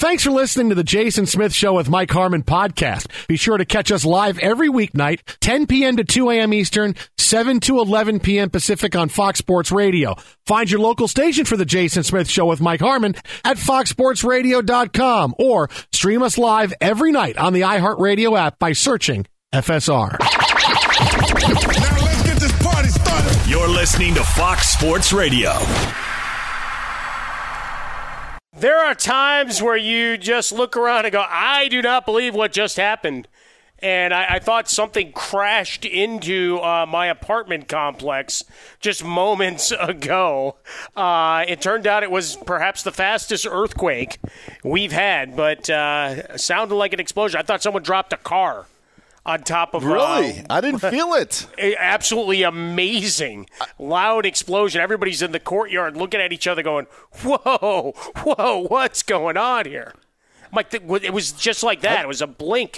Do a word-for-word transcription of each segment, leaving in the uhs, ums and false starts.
Thanks for listening to the Jason Smith Show with Mike Harmon podcast. Be sure to catch us live every weeknight, ten p.m. to two a.m. Eastern, seven to eleven p.m. Pacific on Fox Sports Radio. Find your local station for the Jason Smith Show with Mike Harmon at fox sports radio dot com or stream us live every night on the iHeartRadio app by searching F S R. Now let's get this party started. You're listening to Fox Sports Radio. There are times where you just look around and go, I do not believe what just happened. And I, I thought something crashed into uh, my apartment complex just moments ago. Uh, it turned out it was perhaps the fastest earthquake we've had, but uh, sounded like an explosion. I thought someone dropped a car on top of really uh, I didn't feel it. Absolutely amazing loud explosion. Everybody's in the courtyard looking at each other going, whoa, whoa, what's going on here? I'm like, it was just like that. It was a blink.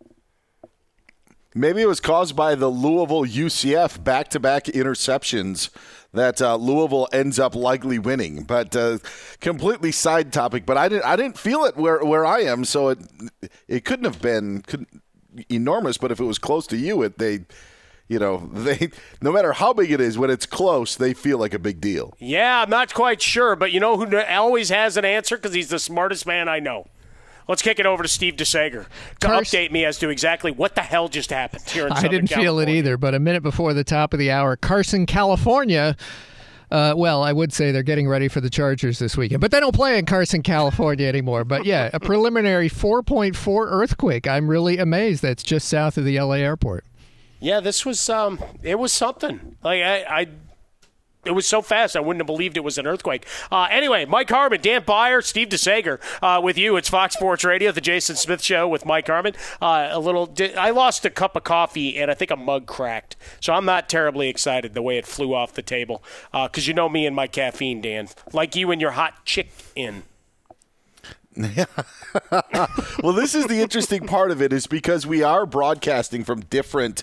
Maybe it was caused by the Louisville U C F back-to-back interceptions that uh, Louisville ends up likely winning. But uh, completely side topic. But I didn't I didn't feel it where where I am, so it it couldn't have been couldn't, enormous. But if it was close to you, it they, you know, they no matter how big it is, when it's close, they feel like a big deal. Yeah, I'm not quite sure, but you know who always has an answer because he's the smartest man I know. Let's kick it over to Steve DeSager to Carson, update me as to exactly what the hell just happened here in Southern I didn't California. feel it either, but a minute before the top of the hour, Carson, California. Uh, well, I would say they're getting ready for the Chargers this weekend, but they don't play in Carson, California anymore. But yeah, a preliminary four point four earthquake. I'm really amazed. That's just south of the L A airport. Yeah, this was um, it was something. Like I, I, it was so fast I wouldn't have believed it was an earthquake. Uh, anyway, Mike Harmon, Dan Beyer, Steve DeSager uh, with you. It's Fox Sports Radio, the Jason Smith Show with Mike Harmon. Uh, a little, I lost a cup of coffee and I think a mug cracked, so I'm not terribly excited the way it flew off the table. Because uh, you know me and my caffeine, Dan, like you and your hot chick in. Well, this is the interesting part of it, is because we are broadcasting from different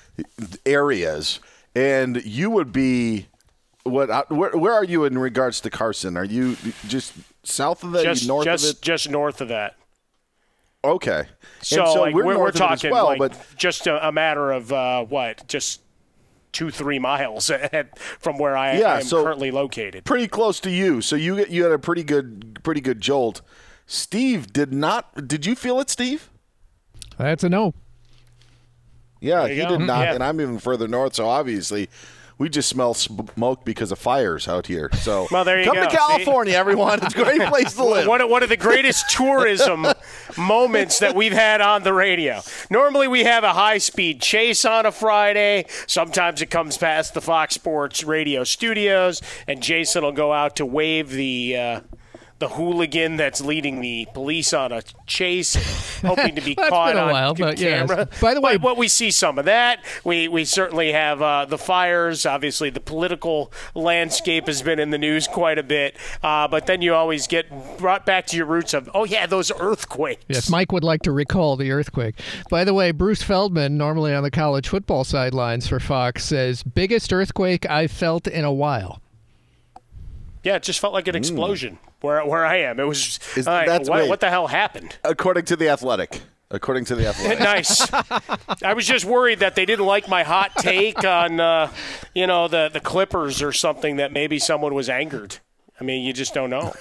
areas, and you would be what? Where, where are you in regards to Carson? Are you just south of that, just, north just, of it? Just north of that. Okay, so, so like, we're, we're, we're talking well, like but just a, a matter of uh, what, just two, three miles from where I, yeah, I am so currently located. Pretty close to you. So you you had a pretty good, pretty good jolt. Steve did not. Did you feel it, Steve? That's a no. Yeah, he go. did not, Yeah. and I'm even further north, so obviously we just smell smoke because of fires out here. So well, there you come go. to California, See? everyone. It's a great place to live. One of, one of the greatest tourism moments that we've had on the radio. Normally we have a high-speed chase on a Friday. Sometimes it comes past the Fox Sports Radio studios, and Jason will go out to wave the uh, – the hooligan that's leading the police on a chase, hoping to be caught on while, but camera. Yes. By the way, but, but we see some of that. We we certainly have uh, the fires. Obviously, the political landscape has been in the news quite a bit. Uh, but then you always get brought back to your roots of, oh, yeah, those earthquakes. Yes, Mike would like to recall the earthquake. By the way, Bruce Feldman, normally on the college football sidelines for Fox, says, biggest earthquake I've felt in a while. Yeah, it just felt like an explosion mm. where where I am. It was, Is, uh, that's what, wait, what the hell happened? According to The Athletic. According to The Athletic. Nice. I was just worried that they didn't like my hot take on, uh, you know, the, the Clippers or something, that maybe someone was angered. I mean, you just don't know.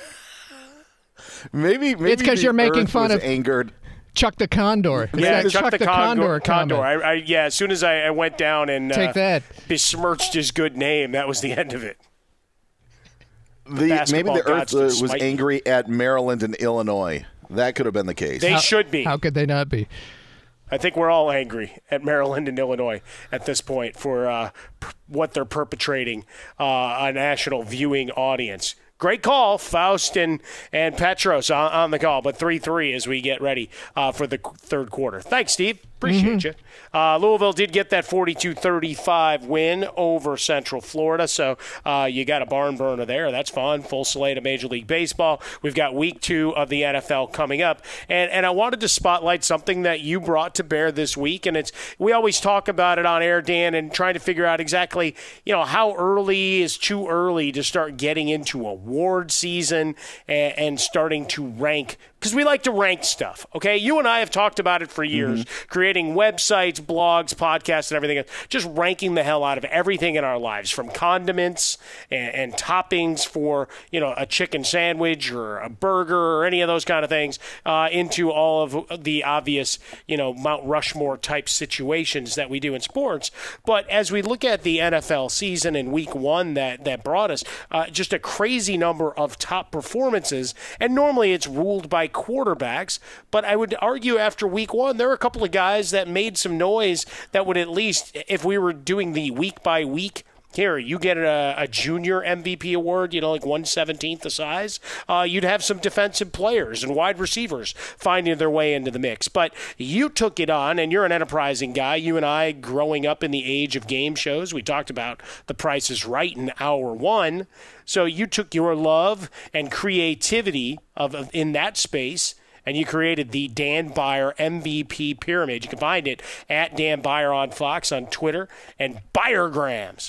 maybe, maybe it's because you're making fun of angered. Chuck the Condor. It's yeah, Chuck, Chuck the, the Condor. Condor. Condor. I, I, yeah, as soon as I, I went down and Take uh, that. besmirched his good name, that was the end of it. The, The maybe the Earth uh, was smite. angry at Maryland and Illinois. That could have been the case. They how, should be. How could they not be? I think we're all angry at Maryland and Illinois at this point for uh, p- what they're perpetrating uh, a national viewing audience. Great call, Faust and, and Petros on, on the call, but three three as we get ready uh, for the third quarter. Thanks, Steve. Appreciate mm-hmm. you. Uh, Louisville did get that forty-two thirty-five win over Central Florida, so uh, you got a barn burner there. That's fun. Full slate of Major League Baseball. We've got week two of the N F L coming up, and and I wanted to spotlight something that you brought to bear this week, and it's we always talk about it on air, Dan, and trying to figure out exactly you know how early is too early to start getting into award season and, and starting to rank. Because we like to rank stuff, okay? You and I have talked about it for years, mm-hmm. creating websites, blogs, podcasts, and everything, just ranking the hell out of everything in our lives, from condiments and, and toppings for, you know, a chicken sandwich or a burger or any of those kind of things, uh, into all of the obvious, you know, Mount Rushmore-type situations that we do in sports. But as we look at the N F L season in week one that, that brought us, uh, just a crazy number of top performances, and normally it's ruled by quarterbacks, but I would argue after week one, there are a couple of guys that made some noise that would at least, if we were doing the week by week, here, you get a, a junior M V P award, you know, like one seventeenth the size, uh, you'd have some defensive players and wide receivers finding their way into the mix. But you took it on, and you're an enterprising guy. You and I, growing up in the age of game shows, we talked about The Price is Right in hour one. So you took your love and creativity of, of in that space, and you created the Dan Beyer M V P pyramid. You can find it at Dan Beyer on Fox on Twitter and Beyergrams.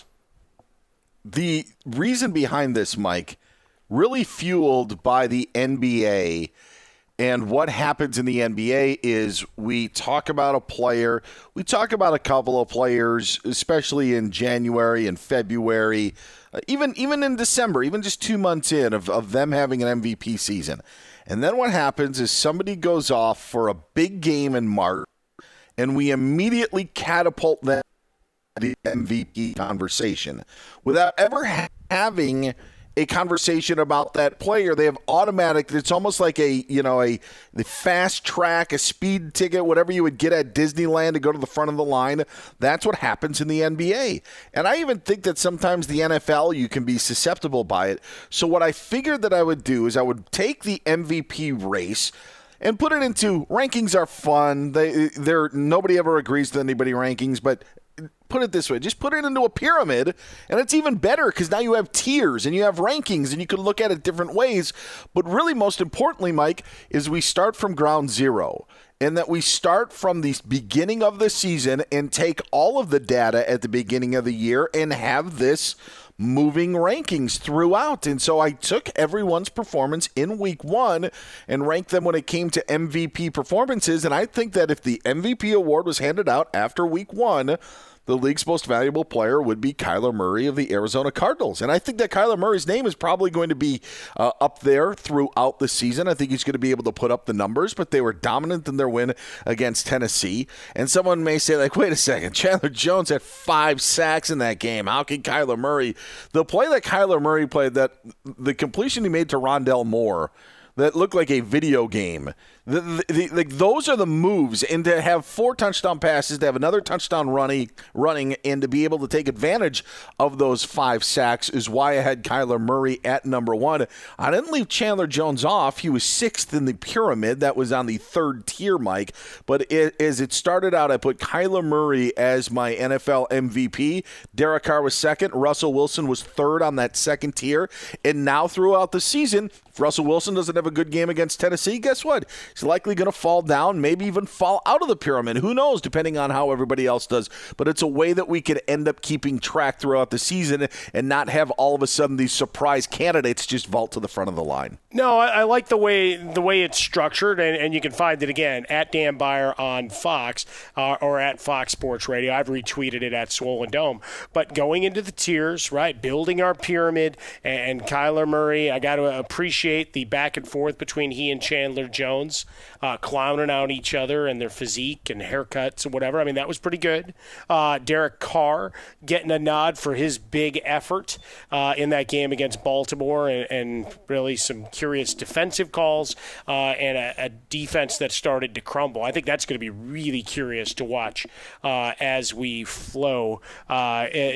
The reason behind this, Mike, really fueled by the N B A. And what happens in the N B A is we talk about a player, we talk about a couple of players, especially in January and February, uh, even even in December, even just two months in of, of them having an M V P season. And then what happens is somebody goes off for a big game in March, and we immediately catapult them the M V P conversation without ever ha- having a conversation about that player. They have automatic, it's almost like a, you know, a the fast track, a speed ticket, whatever you would get at Disneyland to go to the front of the line. That's what happens in the N B A. And I even think that sometimes the N F L, you can be susceptible by it. So what I figured that I would do is I would take the M V P race and put it into, rankings are fun. They, they're, nobody ever agrees to anybody rankings, but put it this way, just put it into a pyramid, and it's even better because now you have tiers and you have rankings and you can look at it different ways. But really, most importantly, Mike, is we start from ground zero, and that we start from the beginning of the season and take all of the data at the beginning of the year and have this moving rankings throughout. And so I took everyone's performance in week one and ranked them when it came to M V P performances. And I think that if the M V P award was handed out after week one, the league's most valuable player would be Kyler Murray of the Arizona Cardinals. And I think that Kyler Murray's name is probably going to be uh, up there throughout the season. I think he's going to be able to put up the numbers, but they were dominant in their win against Tennessee. And someone may say, like, wait a second, Chandler Jones had five sacks in that game. How can Kyler Murray? The play that Kyler Murray played, that the completion he made to Rondell Moore, that looked like a video game. The, the, the, like those are the moves, and to have four touchdown passes, to have another touchdown running, running, and to be able to take advantage of those five sacks is why I had Kyler Murray at number one. I didn't leave Chandler Jones off. He was sixth in the pyramid. That was on the third tier, Mike. But it, as it started out, I put Kyler Murray as my N F L M V P. Derek Carr was second. Russell Wilson was third on that second tier. And now throughout the season, if Russell Wilson doesn't have a good game against Tennessee, guess what? He's likely going to fall down, maybe even fall out of the pyramid. Who knows, depending on how everybody else does. But it's a way that we could end up keeping track throughout the season and not have all of a sudden these surprise candidates just vault to the front of the line. No, I, I like the way the way it's structured, and, and you can find it, again, at Dan Beyer on Fox uh, or at Fox Sports Radio. I've retweeted it at Swollen Dome. But going into the tiers, right, building our pyramid, and, and Kyler Murray, I got to appreciate the back and forth between he and Chandler Jones, uh, clowning out each other and their physique and haircuts and whatever. I mean, that was pretty good. Uh, Derek Carr getting a nod for his big effort uh, in that game against Baltimore, and, and really some curious defensive calls uh, and a, a defense that started to crumble. I think that's going to be really curious to watch uh, as we flow. Uh, it,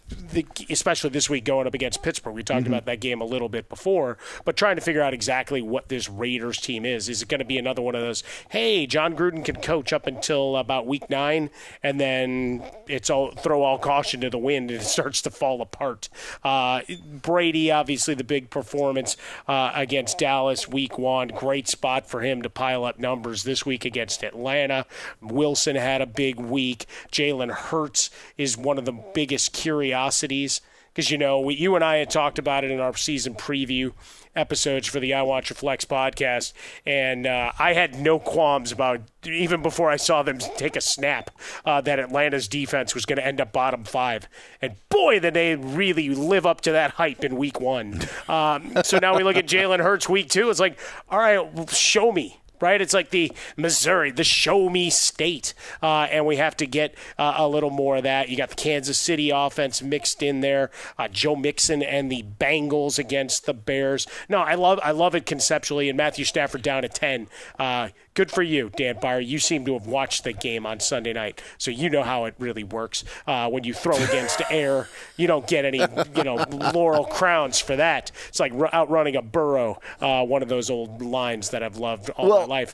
the, especially this week going up against Pittsburgh. We talked Mm-hmm. about that game a little bit before, but trying to figure out exactly what this Raiders team is. Is it going to be another one of those, hey, John Gruden can coach up until about week nine, and then it's all throw all caution to the wind and it starts to fall apart? Uh, Brady, obviously the big performance uh, against Dallas week one. Great spot for him to pile up numbers this week against Atlanta. Wilson had a big week. Jalen Hurts is one of the biggest curiosities because, you know, we, you and I had talked about it in our season preview episodes for the I Want Your Flex podcast, and uh, I had no qualms about, even before I saw them take a snap, uh, that Atlanta's defense was going to end up bottom five. And boy, did they really live up to that hype in week one. Um, so now we look at Jalen Hurts week two. It's like, all right, well, show me. Right? It's like the Missouri, the show me state. Uh, and we have to get uh, a little more of that. You got the Kansas City offense mixed in there. Uh, Joe Mixon and the Bengals against the Bears. No, I love I love it conceptually. And Matthew Stafford down at ten. Uh, good for you, Dan Beyer. You seem to have watched the game on Sunday night, so you know how it really works. Uh, when you throw against air, you don't get any, you know, laurel crowns for that. It's like r- outrunning a burro, uh, one of those old lines that I've loved all Well, my life.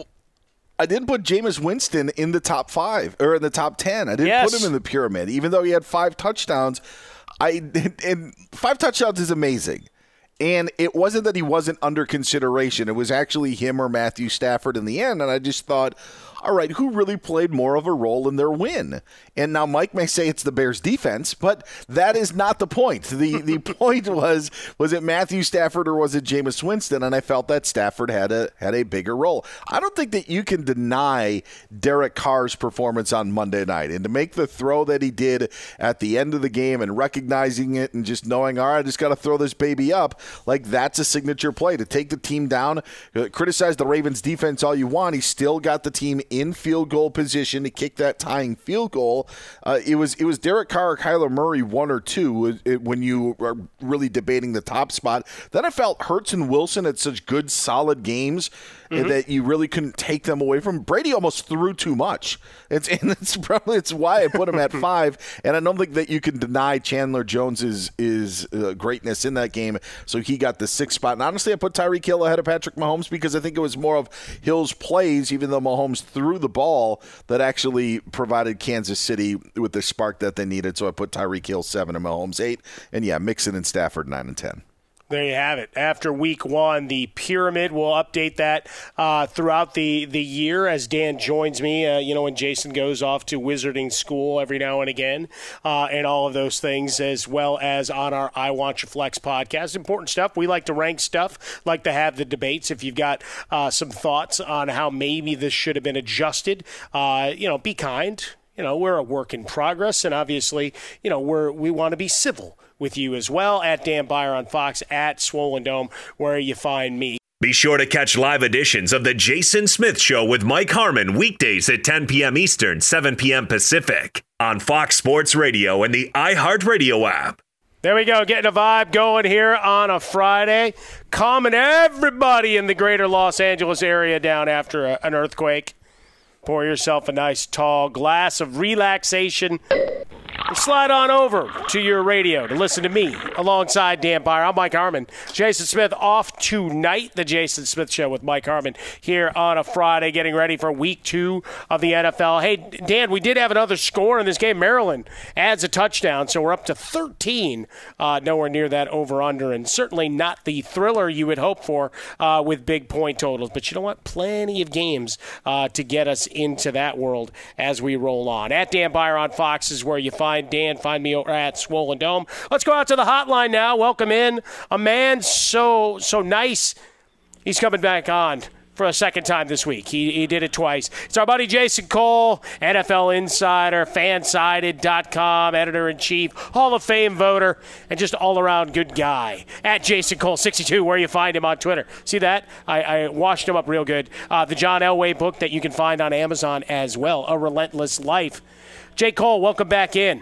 I didn't put Jameis Winston in the top five or in the top ten. I didn't Yes. put him in the pyramid, even though he had five touchdowns. I and five touchdowns is amazing. And it wasn't that he wasn't under consideration. It was actually him or Matthew Stafford in the end. And I just thought, all right, who really played more of a role in their win? And now Mike may say it's the Bears defense, but that is not the point. The the point was, was it Matthew Stafford or was it Jameis Winston? And I felt that Stafford had a had a bigger role. I don't think that you can deny Derek Carr's performance on Monday night. And to make the throw that he did at the end of the game and recognizing it and just knowing, all right, I just got to throw this baby up, like that's a signature play. To take the team down, uh, criticize the Ravens defense all you want, he still got the team in field goal position to kick that tying field goal. Uh, it was it was Derek Carr or Kyler Murray one or two when you are really debating the top spot. Then I felt Hurts and Wilson had such good, solid games mm-hmm. that you really couldn't take them away from. Brady almost threw too much. It's and it's probably it's why I put him at five. And I don't think that you can deny Chandler Jones's is uh, greatness in that game. So he got the sixth spot. And honestly, I put Tyreek Hill ahead of Patrick Mahomes because I think it was more of Hill's plays, even though Mahomes threw the ball, that actually provided Kansas City with the spark that they needed. So I put Tyreek Hill seven and Mahomes eight. And yeah, Mixon and Stafford nine and ten. There you have it. After week one, the pyramid, we'll update that uh, throughout the, the year as Dan joins me, uh, you know, when Jason goes off to wizarding school every now and again, uh, and all of those things, as well as on our I Want Your Flex podcast. Important stuff. We like to rank stuff, like to have the debates. If you've got uh, some thoughts on how maybe this should have been adjusted, uh, you know, be kind. You know, we're a work in progress, and obviously, you know, we're we want to be civil with you as well. At Dan Beyer on Fox, at Swollen Dome, where you find me. Be sure to catch live editions of The Jason Smith Show with Mike Harmon weekdays at ten p.m. Eastern, seven p.m. Pacific on Fox Sports Radio and the iHeartRadio app. There we go, getting a vibe going here on a Friday. Calming everybody in the greater Los Angeles area down after a, an earthquake. Pour yourself a nice tall glass of relaxation and slide on over to your radio to listen to me alongside Dan Beyer. I'm Mike Harmon. Jason Smith off tonight. The Jason Smith Show with Mike Harmon here on a Friday, getting ready for week two of the N F L. Hey, Dan, we did have another score in this game. Maryland adds a touchdown, so we're up to thirteen. Uh, nowhere near that over-under, and certainly not the thriller you would hope for uh, with big point totals. But you know what? Plenty of games uh, to get us into that world as we roll on. At Dan Beyer on Fox is where you find Dan. Find me over at Swollen Dome. Let's go out to the hotline now. Welcome in a man so so nice. He's coming back on for a second time this week. He he did it twice. It's our buddy Jason Cole, N F L Insider, Fansided dot com, Editor-in-Chief, Hall of Fame voter, and just all-around good guy. At Jason Cole sixty-two, where you find him on Twitter. See that? I, I washed him up real good. Uh, the John Elway book that you can find on Amazon as well, A Relentless Life. Jay Cole, welcome back in.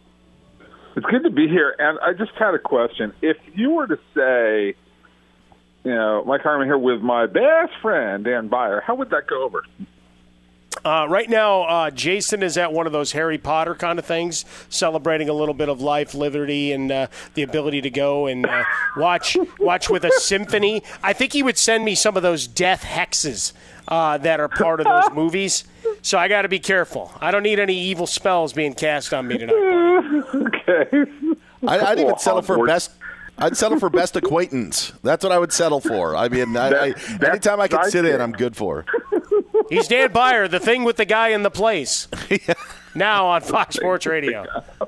It's good to be here. And I just had a question. If you were to say, you know, Mike Harmon here with my best friend, Dan Beyer, how would that go over? Uh, right now, uh, Jason is at one of those Harry Potter kind of things, celebrating a little bit of life, liberty, and uh, the ability to go and uh, watch watch with a symphony. I think he would send me some of those death hexes uh, that are part of those movies. So I got to be careful. I don't need any evil spells being cast on me tonight. Okay. I, I'd even settle for best. I'd settle for best acquaintance. That's what I would settle for. I mean, I, I, anytime I can sit in, I'm good for. He's Dan Byer, the thing with the guy in the place. Yeah. Now on Fox Sports Radio.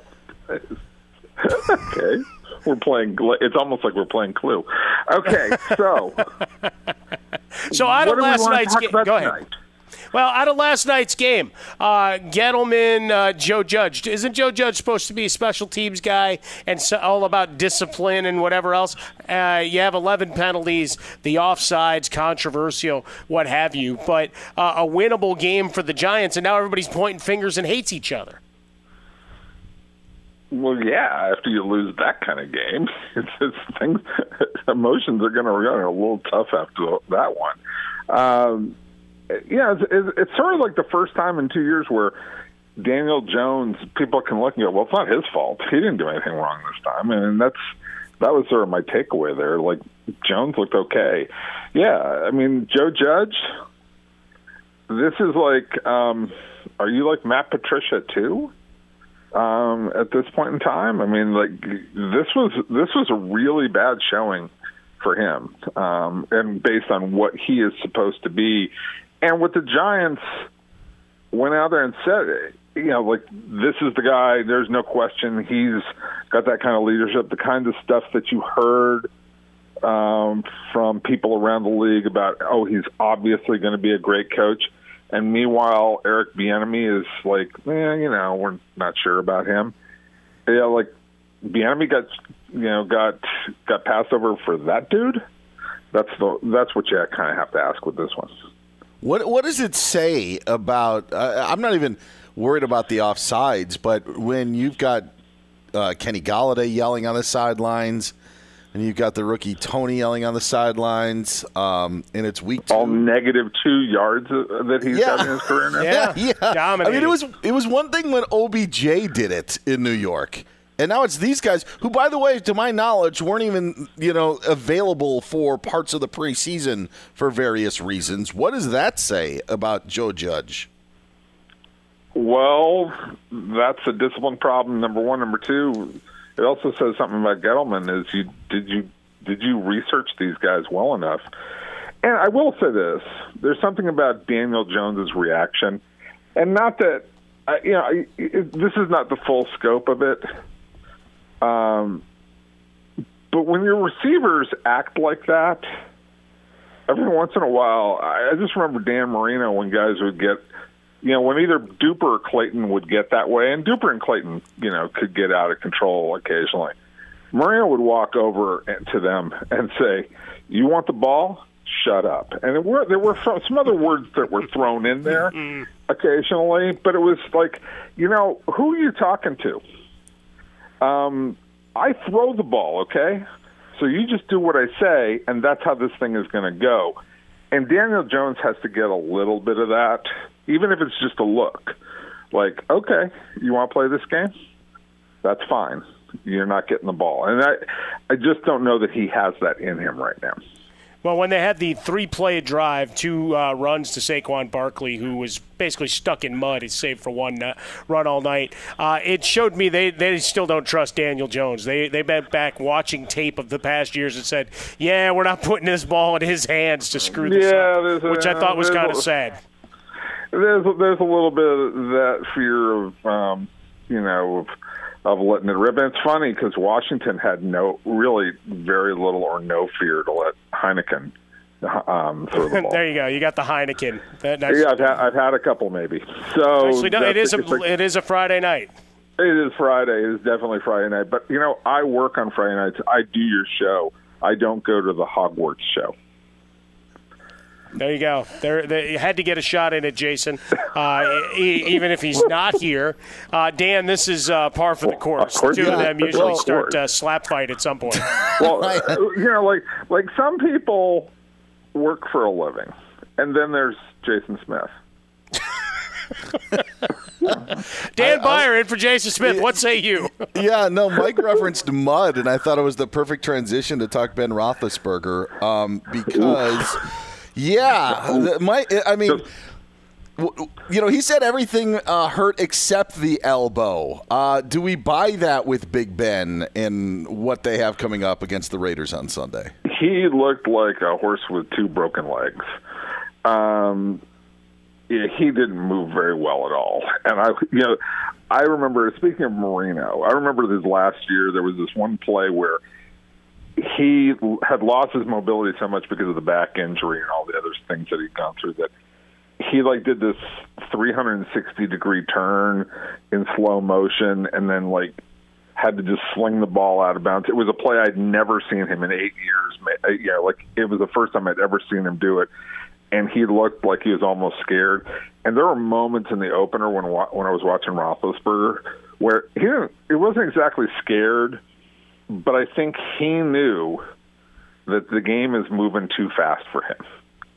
Okay. We're playing, it's almost like we're playing Clue. Okay, so. so out of last night's game. Go tonight? ahead. Well, out of last night's game, uh, Gettleman, uh, Joe Judge. Isn't Joe Judge supposed to be a special teams guy and so, all about discipline and whatever else? Uh, you have eleven penalties, the offsides, controversial, what have you. But uh, a winnable game for the Giants, and now everybody's pointing fingers and hates each other. Well, yeah, after you lose that kind of game, it's, it's things, emotions are going to run a little tough after that one. Um Yeah, it's, it's sort of like the first time in two years where Daniel Jones, people can look and go, well, it's not his fault. He didn't do anything wrong this time. And that's that was sort of my takeaway there. Like, Jones looked okay. Yeah, I mean, Joe Judge, this is like, um, are you like Matt Patricia too? Um, at this point in time? I mean, like, this was this was a really bad showing for him, um, and based on what he is supposed to be. And what the Giants went out there and said, you know, like, this is the guy, there's no question. He's got that kind of leadership, the kind of stuff that you heard um, from people around the league about, oh, he's obviously going to be a great coach. And meanwhile, Eric Bieniemy is like, eh, you know, we're not sure about him. Yeah, like, Bieniemy got, you know, got got passed over for that dude. That's the that's what you kind of have to ask with this one. What what does it say about? Uh, I'm not even worried about the offsides, but when you've got uh, Kenny Golladay yelling on the sidelines, and you've got the rookie Tony yelling on the sidelines, um, and it's week two. All negative two yards that he's yeah. had in his career now. Yeah, yeah. Dominating. I mean, it was it was one thing when O B J did it in New York. And now it's these guys who, by the way, to my knowledge, weren't even, you know, available for parts of the preseason for various reasons. What does that say about Joe Judge? Well, that's a discipline problem, number one. Number two, it also says something about Gettleman. Is you did you did you research these guys well enough? And I will say this: there's something about Daniel Jones's reaction, and not that you know it, this is not the full scope of it. Um, but when your receivers act like that, every once in a while, I, I just remember Dan Marino when guys would get, you know, when either Duper or Clayton would get that way, and Duper and Clayton, you know, could get out of control occasionally. Marino would walk over to them and say, "You want the ball? Shut up." And there were, there were some other words that were thrown in there occasionally, but it was like, you know, who are you talking to? Um, I throw the ball, okay? So you just do what I say, and that's how this thing is going to go. And Daniel Jones has to get a little bit of that, even if it's just a look. Like, okay, you want to play this game? That's fine. You're not getting the ball. And I, I just don't know that he has that in him right now. Well, when they had the three-play drive, two uh, runs to Saquon Barkley, who was basically stuck in mud, he's saved for one uh, run all night, uh, it showed me they, they still don't trust Daniel Jones. They they went back watching tape of the past years and said, yeah, we're not putting this ball in his hands to screw this yeah, up, which I thought was kind of sad. There's, there's a little bit of that fear of, um, you know, of, of letting it rip. And it's funny because Washington had no, really very little or no fear to let Heineken um, throw the ball. There you go. You got the Heineken. That, yeah, I've had, I've had a couple maybe. So Actually, no, it is a, like, it is a Friday night. It is Friday. It is definitely Friday night. But, you know, I work on Friday nights. I do your show. I don't go to the Hogwarts show. There you go. There, they, you had to get a shot in it, Jason, uh, e- even if he's not here. Uh, Dan, this is uh, par for the course. Well, Two yeah. of them usually well, start uh, slap fight at some point. Well, uh, you know, like like some people work for a living, and then there's Jason Smith. Dan I, Byer in for Jason Smith. What say you? Yeah, no, Mike referenced mud, and I thought it was the perfect transition to talk Ben Roethlisberger um, because, yeah, my, I mean, you know, he said everything uh, hurt except the elbow. Uh, do we buy that with Big Ben and what they have coming up against the Raiders on Sunday? He looked like a horse with two broken legs. Um, yeah, he didn't move very well at all. And I, you know, I remember, speaking of Marino, I remember this last year, there was this one play where he had lost his mobility so much because of the back injury and all the other things that he'd gone through that he like did this three hundred sixty degree turn in slow motion and then like had to just sling the ball out of bounds. It was a play I'd never seen him in eight years. Yeah, like it was the first time I'd ever seen him do it. And he looked like he was almost scared. And there were moments in the opener when when I was watching Roethlisberger where he didn't, it wasn't exactly scared, but I think he knew that the game is moving too fast for him.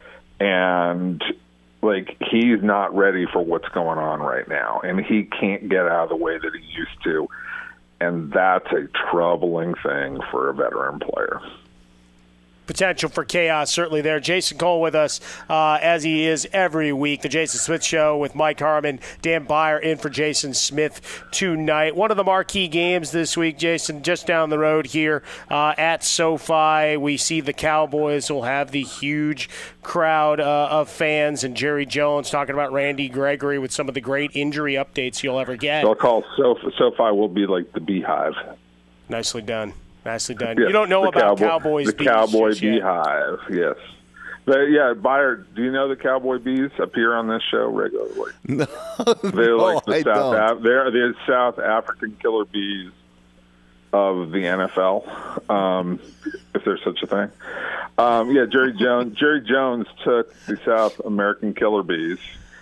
And, like, he's not ready for what's going on right now. And he can't get out of the way that he used to. And that's a troubling thing for a veteran player. Potential for chaos certainly there. Jason Cole with us uh, as he is every week. The Jason Smith Show with Mike Harmon, Dan Byer in for Jason Smith tonight. One of the marquee games this week, Jason, just down the road here uh, at SoFi. We see the Cowboys will have the huge crowd uh, of fans, and Jerry Jones talking about Randy Gregory with some of the great injury updates you'll ever get. They'll call SoFi, SoFi will be like the Beehive. Nicely done. Nicely done. Yes, you don't know about Cowboy, Cowboys the bees Cowboy just yet. Beehive, yes. But yeah, Byer, do you know the Cowboy Bees appear on this show regularly? No, they're no, like the I South don't. Af- they're the South African killer bees of the N F L, um, if there's such a thing. Um, yeah, Jerry Jones. Jerry Jones took the South American killer bees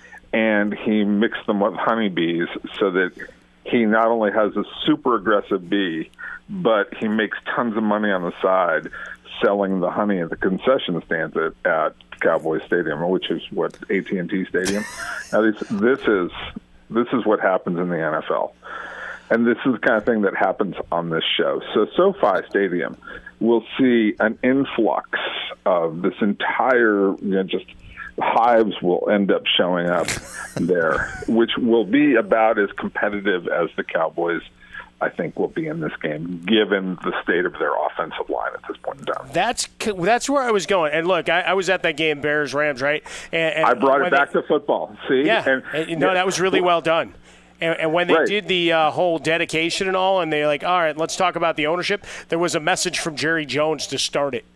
and he mixed them with honeybees so that he not only has a super aggressive bee, but he makes tons of money on the side selling the honey at the concession stands at, at Cowboy Stadium, which is what A T and T Stadium. Now this, this is this is what happens in the N F L, and this is the kind of thing that happens on this show. So SoFi Stadium will see an influx of this entire, you know, just hives will end up showing up there, which will be about as competitive as the Cowboys, I think, will be in this game, given the state of their offensive line at this point in time. That's that's where I was going. And look, I, I was at that game, Bears Rams, right? And, and I brought it back they, to football. See, yeah, and, and, no, that was really well done. And, and when they right. did the uh, whole dedication and all, and they're like, all right, let's talk about the ownership, there was a message from Jerry Jones to start it.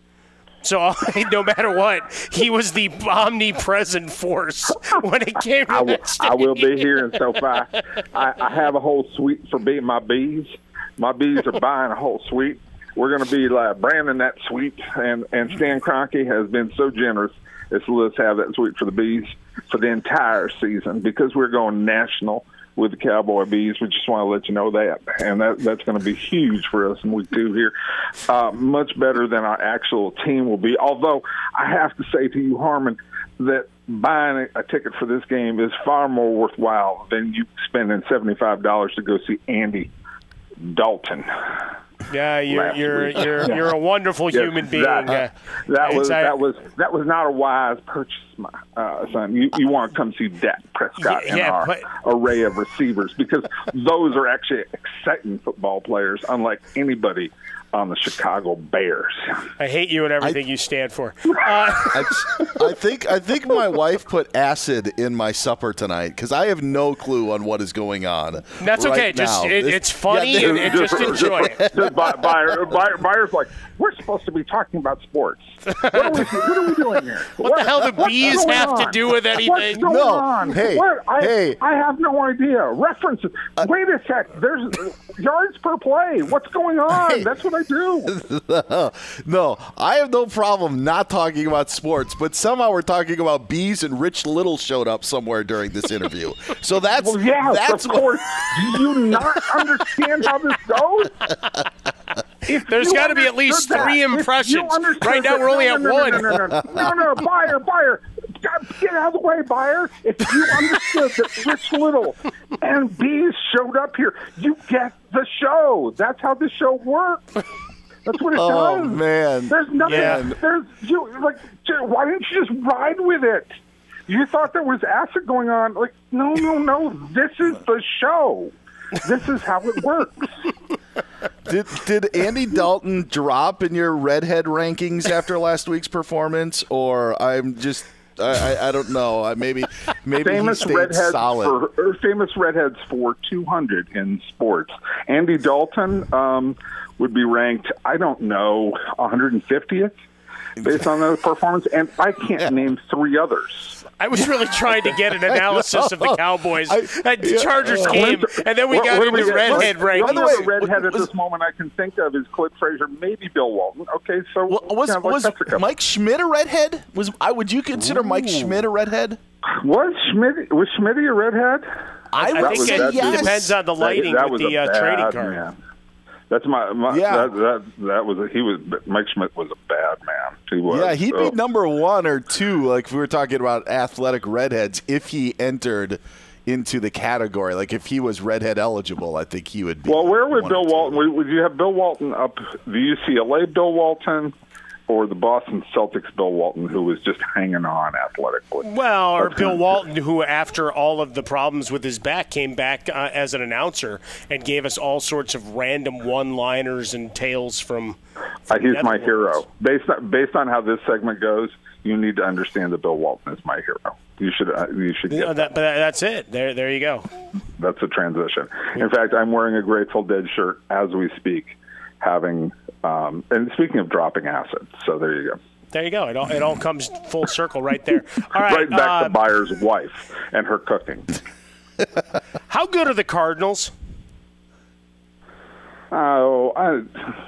So no matter what, he was the omnipresent force when it came to I, will, that I will be here in SoFi. I, I have a whole suite for being my bees. My bees are buying a whole suite. We're going to be like branding that suite, and, and Stan Kroenke has been so generous as to let us have that suite for the bees for the entire season because we're going national with the Cowboy Bees. We just want to let you know that. And that, that's going to be huge for us in week two here. Uh, much better than our actual team will be. Although I have to say to you, Harmon, that buying a, a ticket for this game is far more worthwhile than you spending seventy-five dollars to go see Andy Dalton. Yeah, you're you're you're, you're a wonderful yes, human being. That, uh, that was I, that was that was not a wise purchase, my uh, son. You you want to come see Dak Prescott Yeah, and yeah, our but- array of receivers because those are actually exciting football players, unlike anybody on the Chicago Bears. I hate you and everything I, you stand for. Uh, I, I think I think my wife put acid in my supper tonight because I have no clue on what is going on. That's right okay. Just now. it, This- it's funny yeah, and, and just enjoy it. Just Buyer, Buyer, Buyer's like, we're supposed to be talking about sports. What are we, what are we doing here? What, what the hell do what's bees going have on? to do with anything? What's going No. on? Hey, what? I, hey. I have no idea. References. Uh, Wait a sec. There's yards per play. What's going on? Hey. That's what I do. No, I have no problem not talking about sports, but somehow we're talking about bees and Rich Little showed up somewhere during this interview. So that's Well, yes, that's of what, course. Do you not understand how this goes? If There's you got to be at least understood three that, if you impressions. understood Right now that- we're only no, at no, no, one. No, no, no, no, no, no, Buyer, Buyer. get out of the way, Buyer. If you understood that Rich Little and Bees showed up here, you get the show. That's how the show works. That's what it oh, does. Oh man, there's nothing. Yeah. There's you like. Why didn't you just ride with it? You thought there was acid going on. Like, no, no, no. This is the show. This is how it works. Did did Andy Dalton drop in your redhead rankings after last week's performance, or I'm just I, I, I don't know. I maybe maybe famous he stayed redheads solid. For, or famous redheads for two hundred in sports. Andy Dalton um, would be ranked, I don't know, one hundred fiftieth based on the performance, and I can't yeah. name three others. I was really trying to get an analysis of the Cowboys. I, that the Chargers yeah. came, and then we what, got what into we redhead what, rankings. By the way, redhead was, at this moment I can think of is Cliff Frazier, maybe Bill Walton. Okay, so was you know, was like Mike Schmidt a redhead? Was I? Would you consider Ooh. Mike Schmidt a redhead? Was Schmidt was Schmitty a redhead? I, I would think say it yes. depends on the lighting that, that with was the a uh, bad trading card. Man. That's my, my Yeah. that, that that was a, he was Mike Schmidt was a bad man. He was. Yeah, he'd so. be number one or two. Like if we were talking about athletic redheads, if he entered into the category, like if he was redhead eligible, I think he would be. Well, where would one Bill or two. Walton? Would, would you have Bill Walton up the U C L A Bill Walton, or the Boston Celtics Bill Walton, who was just hanging on athletically? Well, or That's Bill kind of- Walton, who after all of the problems with his back came back uh, as an announcer and gave us all sorts of random one-liners and tales from. Uh, from he's my Netherlands. hero. Based on, based on how this segment goes, you need to understand that Bill Walton is my hero. You should uh, you should Yeah, get that, but that's it. There, there you go. That's a transition. In fact, I'm wearing a Grateful Dead shirt as we speak, having um, and speaking of dropping acid. So there you go. There you go. It all, it all comes full circle right there. All right. Right back uh, to Byers' wife and her cooking. How good are the Cardinals? Oh, I,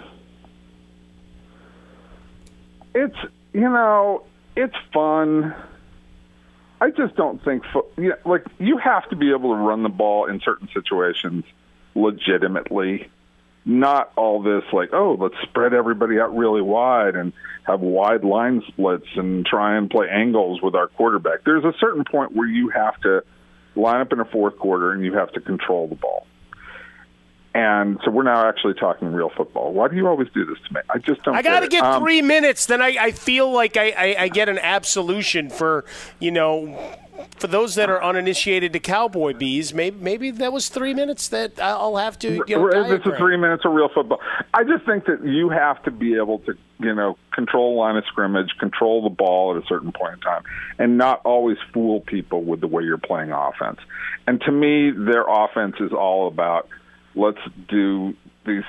it's you know it's fun. I just don't think fo- you know, like you have to be able to run the ball in certain situations legitimately. Not all this like, oh, let's spread everybody out really wide and have wide line splits and try and play angles with our quarterback. There's a certain point where you have to line up in a fourth quarter and you have to control the ball. And so we're now actually talking real football. Why do you always do this to me? I just don't I got to get, get um, three minutes. Then I, I feel like I, I, I get an absolution for, you know, for those that are uninitiated to Cowboy Bees. Maybe maybe that was three minutes that I'll have to, you know, It's a diagram. three minutes of real football. I just think that you have to be able to, you know, control line of scrimmage, control the ball at a certain point in time, and not always fool people with the way you're playing offense. And to me, their offense is all about let's do these.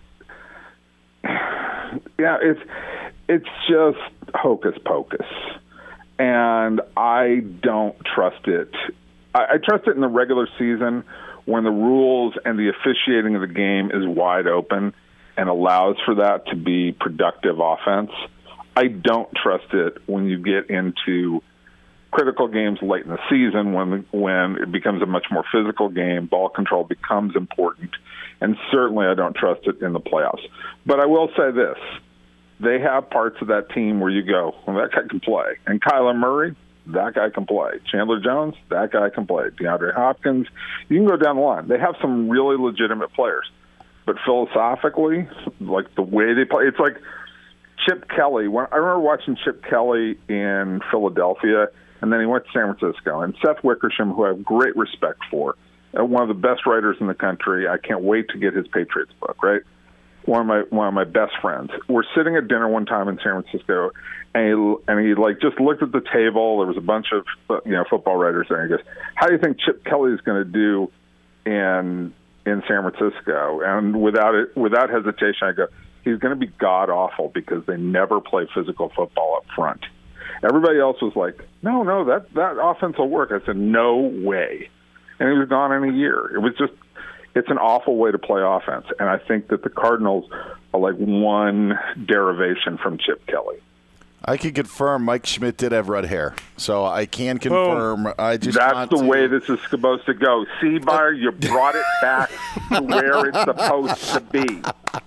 Yeah, it's it's just hocus pocus. And I don't trust it. I, I trust it in the regular season when the rules and the officiating of the game is wide open and allows for that to be productive offense. I don't trust it when you get into critical games late in the season when when it becomes a much more physical game, ball control becomes important, and certainly I don't trust it in the playoffs. But I will say this. They have parts of that team where you go, well, that guy can play. And Kyler Murray, that guy can play. Chandler Jones, that guy can play. DeAndre Hopkins, you can go down the line. They have some really legitimate players. But philosophically, like the way they play, it's like Chip Kelly. When, I remember watching Chip Kelly in Philadelphia, and then he went to San Francisco. And Seth Wickersham, who I have great respect for, one of the best writers in the country. I can't wait to get his Patriots book, right? One of my one of my best friends. We're sitting at dinner one time in San Francisco, and he, and he like just looked at the table. There was a bunch of you know football writers there. And he goes, "How do you think Chip Kelly is going to do in in San Francisco?" And without it, without hesitation, I go, "He's going to be god awful because they never play physical football up front." Everybody else was like, "No, no, that that offense will work." I said, "No way," and he was gone in a year. It was just. It's an awful way to play offense, and I think that the Cardinals are like one derivation from Chip Kelly. I can confirm Mike Schmidt did have red hair, so I can confirm. Boom. I just That's want the to... way this is supposed to go. See, Buyer, you brought it back to where it's supposed to be.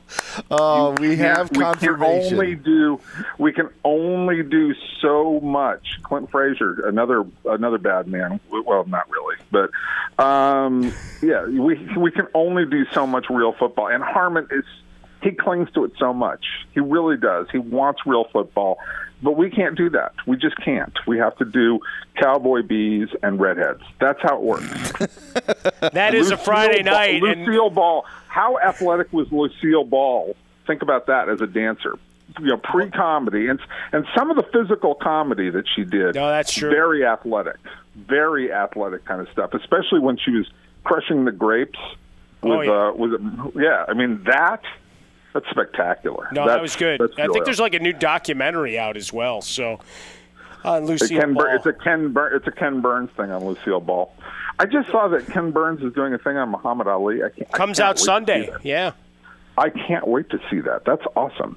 Oh, we have we confirmation. Can only do, we can only do so much. Clint Frazier, another another bad man. Well, not really, but um, yeah, we we can only do so much real football. And Harmon is he clings to it so much. He really does. He wants real football, but we can't do that. We just can't. We have to do cowboy bees and redheads. That's how it works. That is Lucille a Friday Ball, night. and Lucille Ball. How athletic was Lucille Ball? Think about that as a dancer. You know, pre-comedy and and some of the physical comedy that she did. No, that's true. Very athletic, very athletic kind of stuff. Especially when she was crushing the grapes. With, oh, yeah. Uh, with yeah, I mean that. That's spectacular. No, that's, that was good. I think there's like a new documentary out as well. So, uh, Lucille Ken Ball. Bur- it's a Ken Bur- it's a Ken Burns thing on Lucille Ball. I just saw that Ken Burns is doing a thing on Muhammad Ali. I can't, Comes I can't out Sunday. Yeah. I can't wait to see that. That's awesome.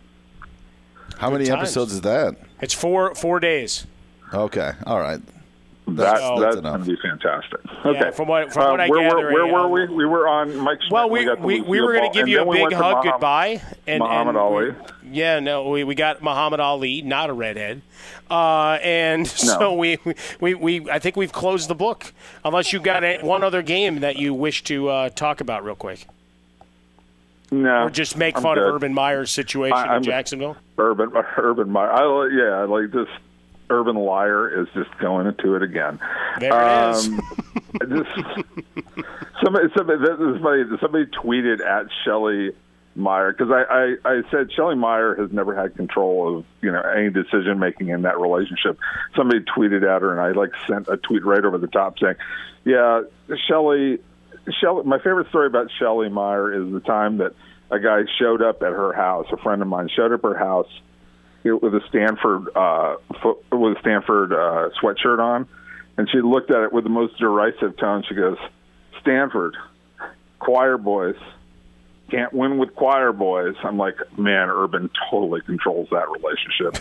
How many times. episodes is that? It's four four days. Okay, all right. That, That's, that's that's going to enough. be fantastic. Okay. Yeah, from what from Uh, what I where, gather, where, where um, were we? We were on Mike Schmidt. Well, we got the we, we Lucille were going Ball, to give and you then a we big went to hug Muhammad, goodbye. And, Muhammad and Ali. We, yeah, no, we, we got Muhammad Ali, not a redhead, uh, and so No. we, we we I think we've closed the book. Unless you got a, one other game that you wish to uh, talk about real quick, No, or just make I'm fun good. of Urban Meyer's situation I- I'm in just- Jacksonville. Urban Urban Meyer. I li- yeah, I like this. Urban Liar is just going into it again. There it is. um, just somebody, somebody, somebody, somebody tweeted at Shelley Meyer because I, I, I said Shelley Meyer has never had control of you know any decision making in that relationship. Somebody tweeted at her, and I like sent a tweet right over the top saying, "Yeah, Shelley, Shelley." My favorite story about Shelley Meyer is the time that a guy showed up at her house. A friend of mine showed up at her house with a Stanford uh, fo- with a Stanford uh, sweatshirt on, and she looked at it with the most derisive tone. She goes, "Stanford, choir boys, can't win with choir boys." I'm like, man, Urban totally controls that relationship.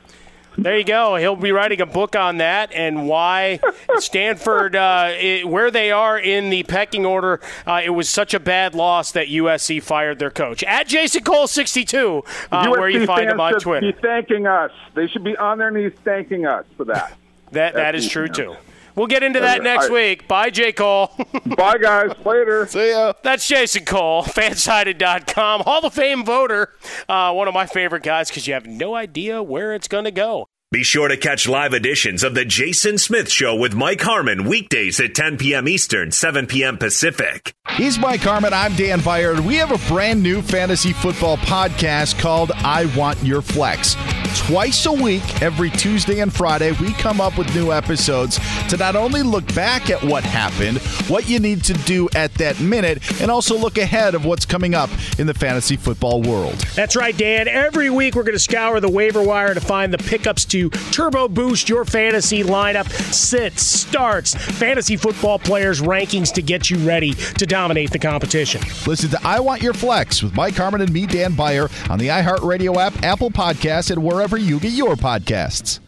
There you go. He'll be writing a book on that and why Stanford, uh, it, where they are in the pecking order, uh, it was such a bad loss that U S C fired their coach. At Jason Cole sixty-two, uh, where you find him on should Twitter. be thanking us. They should be on their knees thanking us for that. That That is true, too. We'll get into that Okay, next I- week. Bye, J. Cole. Bye, guys. Later. See ya. That's Jason Cole, fansided dot com, Hall of Fame voter. Uh, one of my favorite guys because you have no idea where it's going to go. Be sure to catch live editions of The Jason Smith Show with Mike Harmon weekdays at ten p.m. Eastern, seven p.m. Pacific. He's Mike Harmon. I'm Dan Byard. We have a brand new fantasy football podcast called I Want Your Flex. Twice a week, every Tuesday and Friday, we come up with new episodes to not only look back at what happened, what you need to do at that minute, and also look ahead of what's coming up in the fantasy football world. That's right, Dan. Every week we're going to scour the waiver wire to find the pickups to turbo boost your fantasy lineup, sits, starts, fantasy football players' rankings to get you ready to dominate the competition. Listen to I Want Your Flex with Mike Harmon and me, Dan Byer, on the iHeartRadio app, Apple Podcasts, and wherever you get your podcasts.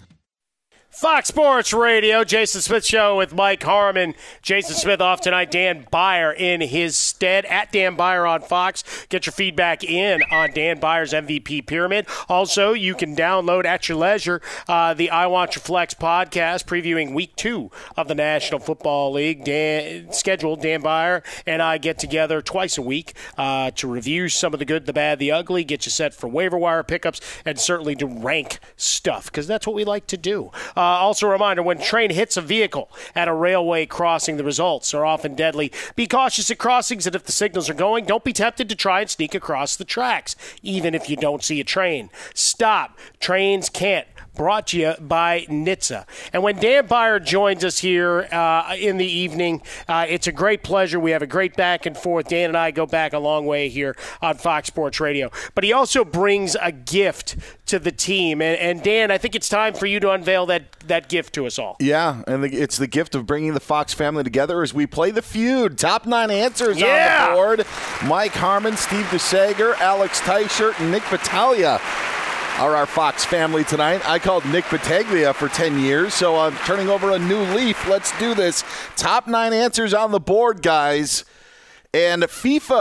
Fox Sports Radio, Jason Smith Show with Mike Harmon. Jason Smith off tonight, Dan Byer in his stead. At Dan Byer on Fox. Get your feedback in on Dan Byer's M V P Pyramid. Also, you can download at your leisure uh, the I Want Your Flex podcast previewing week two of the National Football League. Dan, scheduled Dan Byer and I get together twice a week uh, to review some of the good, the bad, the ugly, get you set for waiver wire pickups, and certainly to rank stuff because that's what we like to do. Uh, also, a reminder, when train hits a vehicle at a railway crossing, the results are often deadly. Be cautious at crossings, and if the signals are going, don't be tempted to try and sneak across the tracks, even if you don't see a train. Stop. Trains can't. Brought to you by N H T S A. And when Dan Byer joins us here uh, in the evening, uh, it's a great pleasure. We have a great back and forth. Dan and I go back a long way here on Fox Sports Radio. But he also brings a gift to the team. And, and Dan, I think it's time for you to unveil that, that gift to us all. Yeah, and the, it's the gift of bringing the Fox family together as we play the feud. Top nine answers Yeah! on the board. Mike Harmon, Steve DeSager, Alex Teichert, and Nick Battaglia are our Fox family tonight. I called Nick Battaglia for ten years, so I'm turning over a new leaf. Let's do this. Top nine answers on the board, guys. And FIFA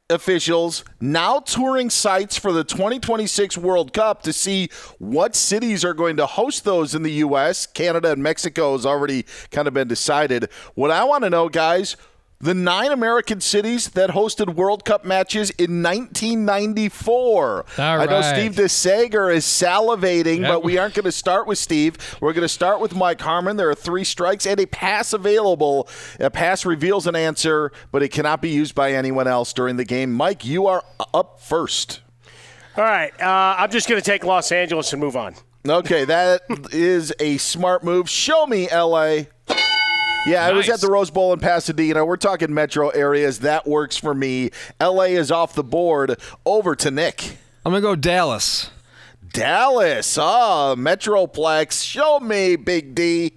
officials now touring sites for the twenty twenty-six World Cup to see what cities are going to host those in the U S. Canada and Mexico has already kind of been decided. What I want to know, guys, the nine American cities that hosted World Cup matches in nineteen ninety-four. All I know right. Steve DeSager is salivating, Yep. but we aren't going to start with Steve. We're going to start with Mike Harmon. There are three strikes and a pass available. A pass reveals an answer, but it cannot be used by anyone else during the game. Mike, you are up first. All right. Uh, I'm just going to take Los Angeles and move on. Okay, that is a smart move. Show me L A. Yeah, I was Nice. at the Rose Bowl in Pasadena. We're talking metro areas. That works for me. L A is off the board. Over to Nick. I'm going to go Dallas. Dallas. Ah, Metroplex. Show me, Big D.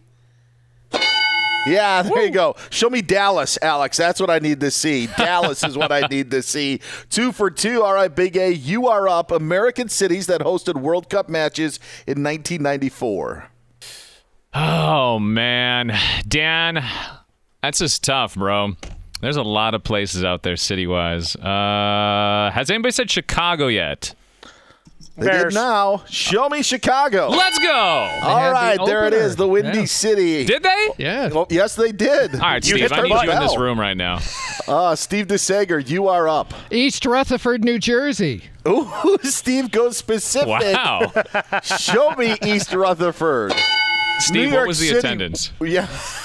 Yeah, there you go. Show me Dallas, Alex. That's what I need to see. Dallas is what I need to see. Two for two. All right, Big A, you are up. American cities that hosted World Cup matches in nineteen ninety-four. Oh, man. Dan, that's just tough, bro. There's a lot of places out there city-wise. Uh, has anybody said Chicago yet? They Bears. did now. Show me Chicago. Let's go! All had the right, there it opener. is, the Windy Yeah. City. Did they? Yeah. Well, yes, they did. All right, You Steve, hit I their need you in bell. this room right now. Uh, Steve DeSager, you are up. East Rutherford, New Jersey. Ooh, Steve goes specific. Wow. Show me East Rutherford. Steve, New what York was the City- attendance? Yeah.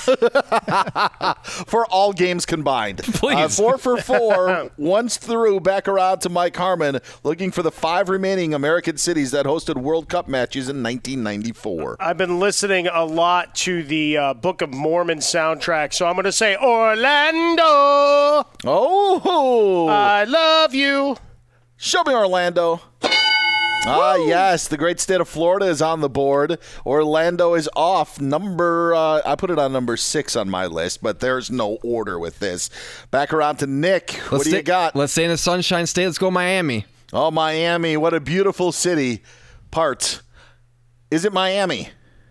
For all games combined. Please. Uh, four for four. Once through, back around to Mike Harmon, looking for the five remaining American cities that hosted World Cup matches in nineteen ninety-four. I've been listening a lot to the uh, Book of Mormon soundtrack, so I'm going to say Orlando. Oh. I love you. Show me Orlando. Ah, yes. The great state of Florida is on the board. Orlando is off. Number, uh, I put it on number six on my list, but there's no order with this. Back around to Nick. What Let's do you stay- got? Let's stay in the Sunshine State. Let's go Miami. Oh, Miami. What a beautiful city. Part. Is it Miami?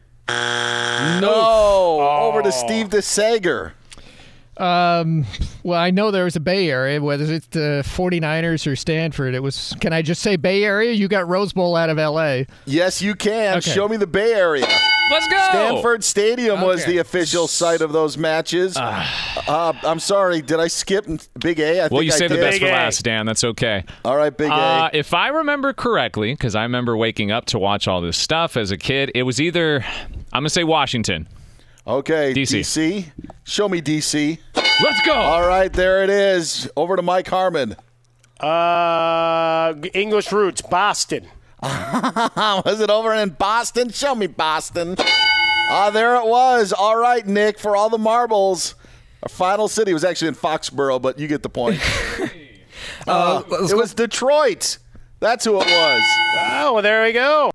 No. Over to Steve DeSager. Um, well, I know there was a Bay Area, whether it's the 49ers or Stanford. It was. Can I just say Bay Area? You got Rose Bowl out of L A. Yes, you can. Okay. Show me the Bay Area. Let's go! Stanford Stadium was Okay. the official site of those matches. Uh, I'm sorry. Did I skip Big A? I Well, think you I saved the did. best for Big A. last, Dan. That's okay. All right, Big Uh, A. if I remember correctly, because I remember waking up to watch all this stuff as a kid, it was either, I'm going to say Washington. Okay, D C. D C. Show me D C. Let's go! All right, there it is. Over to Mike Harmon. Uh, English roots, Boston. Was it over in Boston? Show me Boston. Ah, there it was. All right, Nick, for all the marbles. Our final city was actually in Foxborough, but you get the point. Uh, let's it go- was Detroit. That's who it was. Oh, well, there we go.